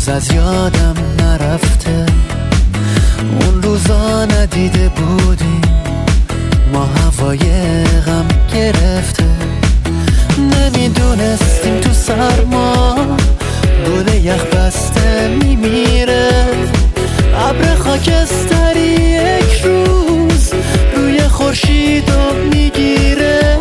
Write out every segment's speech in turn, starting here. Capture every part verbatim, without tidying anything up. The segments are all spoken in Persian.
از یادم نرفته، اون روزا ندیده بودیم ما هوای غم گرفته. نمیدونستیم تو سرما گل یخ بسته میمیره، ابر خاکستری یک روز روی خورشیدو میگیره.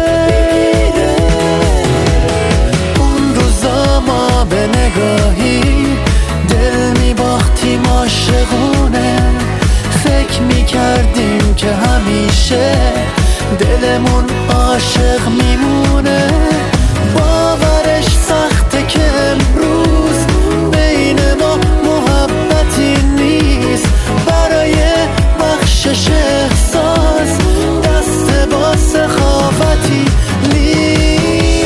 اون روزا ما به نگاهی دل میباختیم عاشقونه، فکر میکردیم که همیشه دلمون عاشق میمونه. باورش سخته که امروز بین ما محبتی نیست، برای بخشش احساس دست با سخاوتی نیست.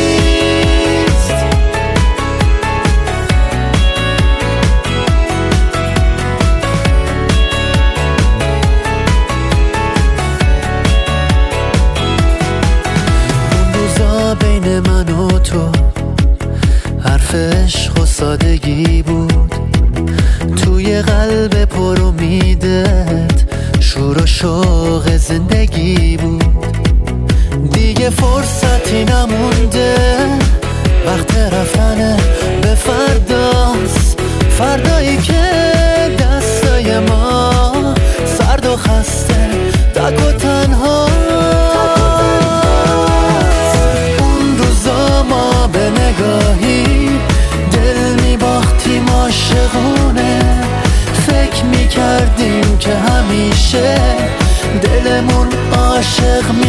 بین من و تو حرف عشق و سادگی بود، توی قلب پر امیدت شور و شوق زندگی بود. دیگه فرصتی نمونده، وقت رفتن به فرداست، فردایی که دستای ما سرد و خسته تک و تنها. به نگاهی دل میباختیم عاشقونه، فکر میکردیم که همیشه دلمون عاشق می